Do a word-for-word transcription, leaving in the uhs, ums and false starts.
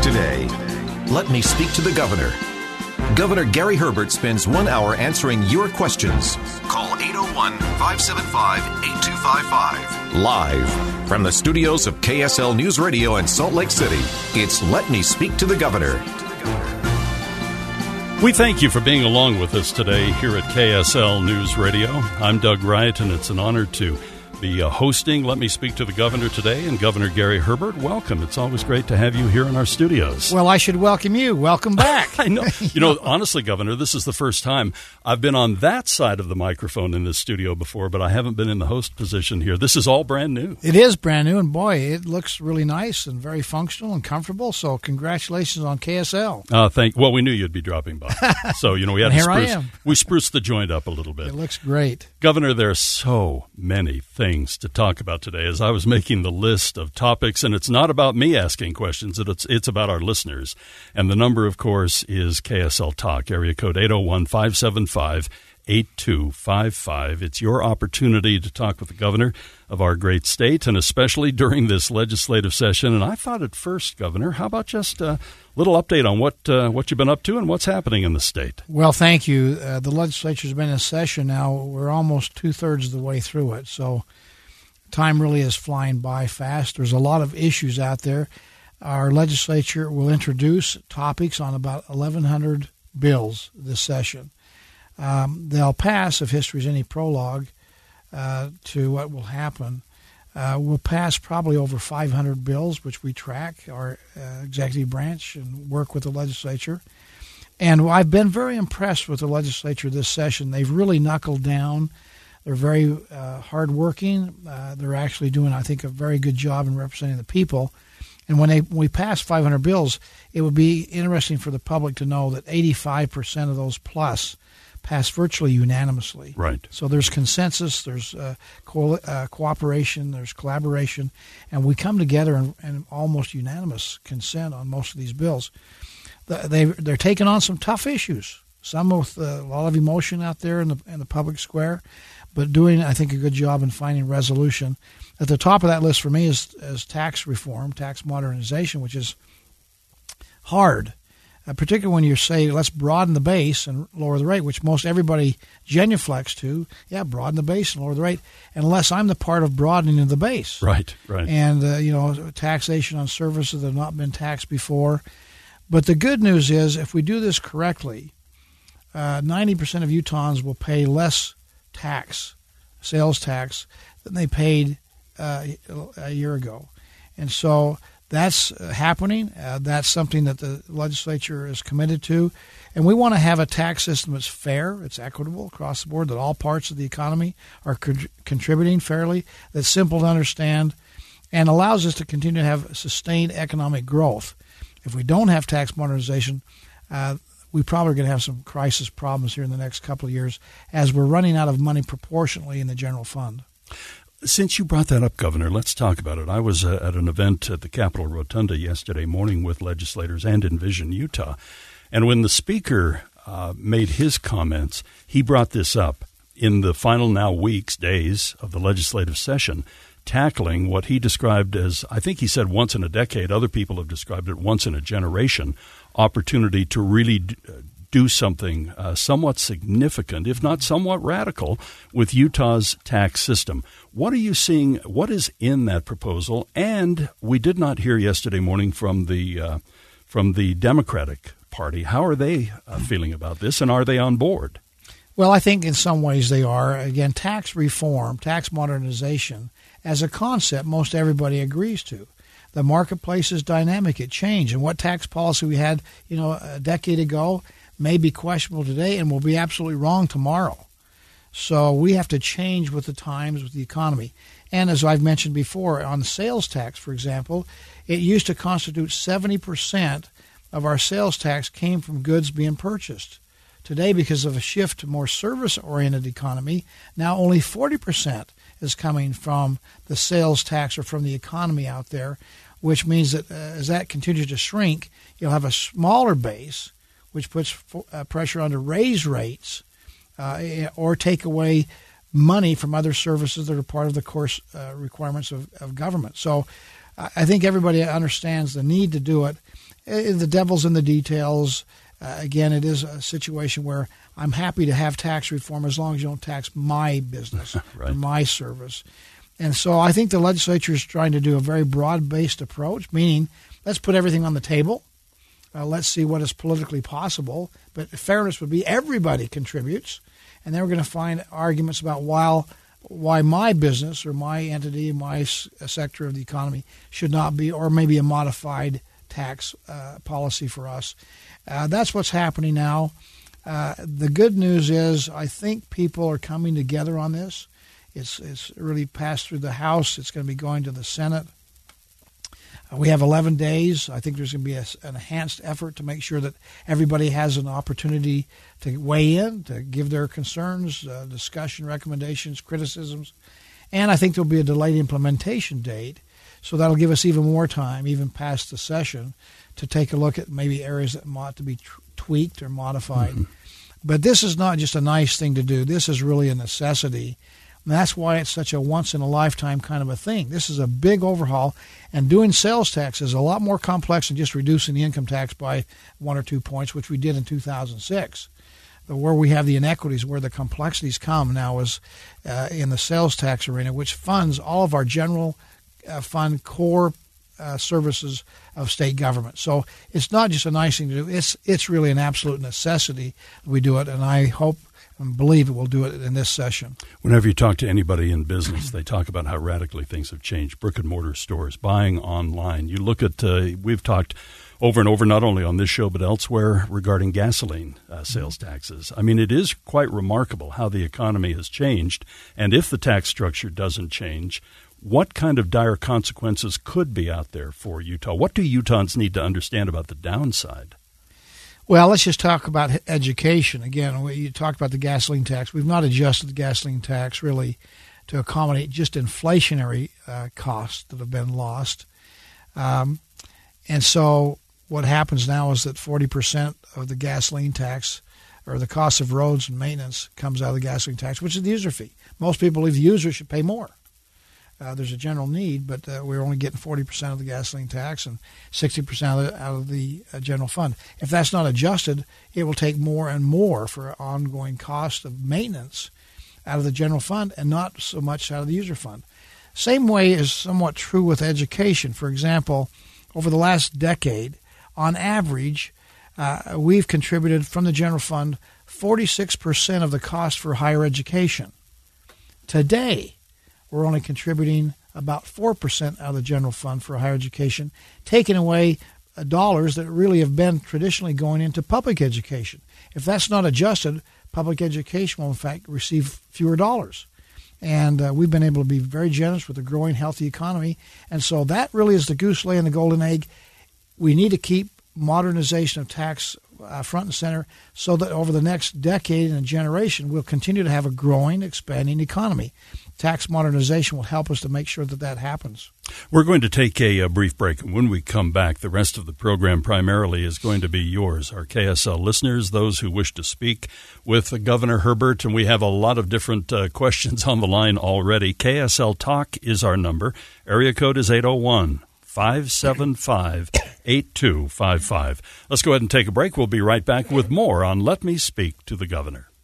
today. Let me speak to the governor. Governor Gary Herbert spends one hour answering your questions. Call eight oh one, five seven five, eight two five five. Live from the studios of K S L News Radio in Salt Lake City, it's Let Me Speak to the Governor. We thank you for being along with us today here at K S L News Radio. I'm Doug Wright, and it's an honor to be uh, hosting Let Me Speak to the Governor today. And Governor Gary Herbert, welcome. It's always great to have you here in our studios. Well, I should welcome you. Welcome back. I know. You know, honestly, Governor, this is the first time I've been on that side of the microphone in this studio before, but I haven't been in the host position here. This is all brand new. It is brand new, and boy, it looks really nice and very functional and comfortable. So congratulations on K S L. Uh, thank. Well, we knew you'd be dropping by. So, you know, we had to here spruce, I am. we spruced the joint up a little bit. It looks great. Governor, there are so many things to talk about today. As I was making the list of topics, and it's not about me asking questions, it's it's about our listeners. And the number, of course, is K S L Talk, area code eight oh one, five seven five, eight two five five. It's your opportunity to talk with the governor of our great state, and especially during this legislative session. And I thought at first, Governor, how about just a little update on what uh, what you've been up to and what's happening in the state? Well, thank you. Uh, the legislature's been in session now. We're almost two-thirds of the way through it, so time really is flying by fast. There's a lot of issues out there. Our legislature will introduce topics on about eleven hundred bills this session. Um, they'll pass, if history is any prologue uh, to what will happen. Uh, we'll pass probably over five hundred bills, which we track, our uh, executive branch, and work with the legislature. And I've been very impressed with the legislature this session. They've really knuckled down. They're very uh, hardworking. Uh, they're actually doing, I think, a very good job in representing the people. And when, they, when we pass five hundred bills, it would be interesting for the public to know that eighty-five percent of those plus pass virtually unanimously. Right. So there's consensus, there's uh, co- uh, cooperation, there's collaboration, and we come together in, in almost unanimous consent on most of these bills. They, they're taking on some tough issues, some with uh, a lot of emotion out there in the, in the public square, but doing, I think, a good job in finding resolution. At the top of that list for me is, is tax reform, tax modernization, which is hard, uh, particularly when you say, let's broaden the base and lower the rate, which most everybody genuflects to. Yeah, broaden the base and lower the rate, unless I'm the part of broadening the base. Right, right. And, uh, you know, taxation on services that have not been taxed before. But the good news is, if we do this correctly, uh, ninety percent of Utahns will pay less tax, sales tax, than they paid uh, a year ago. And so that's uh, happening. Uh, that's something that the legislature is committed to. And we want to have a tax system that's fair, it's equitable across the board, that all parts of the economy are co- contributing fairly, that's simple to understand, and allows us to continue to have sustained economic growth. If we don't have tax modernization, uh, we probably are going to have some crisis problems here in the next couple of years as we're running out of money proportionately in the general fund. Since you brought that up, Governor, let's talk about it. I was uh, at an event at the Capitol Rotunda yesterday morning with legislators and Envision Utah, and when the speaker uh, made his comments, he brought this up in the final now weeks, days of the legislative session, tackling what he described as, I think he said once in a decade, other people have described it once in a generation, opportunity to really d- do something uh, somewhat significant, if not somewhat radical, with Utah's tax system. What are you seeing? What is in that proposal? And we did not hear yesterday morning from the uh, from the Democratic Party. How are they uh, feeling about this, and are they on board? Well, I think in some ways they are. Again, tax reform, tax modernization, as a concept, most everybody agrees to. The marketplace is dynamic. It changed. And what tax policy we had, you know, a decade ago may be questionable today and will be absolutely wrong tomorrow. So we have to change with the times, with the economy. And as I've mentioned before, on sales tax, for example, it used to constitute seventy percent of our sales tax came from goods being purchased. Today, because of a shift to more service-oriented economy, now only forty percent is coming from the sales tax or from the economy out there, which means that uh, as that continues to shrink, you'll have a smaller base, which puts uh, pressure on to raise rates uh, or take away money from other services that are part of the course uh, requirements of, of government. So I think everybody understands the need to do it. the devil's in the details. Uh, again, it is a situation where I'm happy to have tax reform as long as you don't tax my business right. or my service. And so I think the legislature is trying to do a very broad-based approach, meaning let's put everything on the table. Uh, let's see what is politically possible. But fairness would be everybody contributes. And then we're going to find arguments about why, why my business or my entity, my s- sector of the economy should not be, or maybe a modified tax uh, policy for us. Uh, that's what's happening now. Uh, the good news is I think people are coming together on this. It's it's really passed through the House. It's going to be going to the Senate. Uh, we have eleven days. I think there's going to be a, an enhanced effort to make sure that everybody has an opportunity to weigh in, to give their concerns, uh, discussion, recommendations, criticisms. And I think there'll be a delayed implementation date. So that'll give us even more time, even past the session, to take a look at maybe areas that ought to be t- tweaked or modified. Mm-hmm. But this is not just a nice thing to do. This is really a necessity. And that's why it's such a once-in-a-lifetime kind of a thing. This is a big overhaul, and doing sales tax is a lot more complex than just reducing the income tax by one or two points, which we did in two thousand six. But where we have the inequities, where the complexities come now is uh, in the sales tax arena, which funds all of our general uh, fund core uh, services of state government. So it's not just a nice thing to do. It's, it's really an absolute necessity that we do it, and I hope and believe it will do it in this session. Whenever you talk to anybody in business, they talk about how radically things have changed. Brick and mortar stores, buying online. You look at, uh, we've talked over and over, not only on this show but elsewhere, regarding gasoline uh, sales taxes. I mean, it is quite remarkable how the economy has changed. And if the tax structure doesn't change, what kind of dire consequences could be out there for Utah? What do Utahns need to understand about the downside? Well, let's just talk about education. Again, you talked about the gasoline tax. We've not adjusted the gasoline tax really to accommodate just inflationary uh, costs that have been lost. Um, and so what happens now is that forty percent of the gasoline tax or the cost of roads and maintenance comes out of the gasoline tax, which is the user fee. Most people believe the user should pay more. Uh, there's a general need, but uh, we're only getting forty percent of the gasoline tax and sixty percent of the, out of the uh, general fund. If that's not adjusted, it will take more and more for ongoing cost of maintenance out of the general fund and not so much out of the user fund. Same way is somewhat true with education. For example, over the last decade, on average, uh, we've contributed from the general fund forty-six percent of the cost for higher education. Today, we're only contributing about four percent out of the general fund for higher education, taking away uh, dollars that really have been traditionally going into public education. If that's not adjusted, public education will, in fact, receive fewer dollars. And uh, we've been able to be very generous with a growing, healthy economy. And so that really is the goose laying the golden egg. We need to keep modernization of tax uh, front and center so that over the next decade and a generation, we'll continue to have a growing, expanding economy. Tax modernization will help us to make sure that that happens. We're going to take a, a brief break, and when we come back, the rest of the program primarily is going to be yours, our K S L listeners, those who wish to speak with Governor Herbert, and we have a lot of different uh, questions on the line already. K S L Talk is our number. Area code is eight oh one, five seven five, eight two five five. Let's go ahead and take a break. We'll be right back with more on Let Me Speak to the Governor.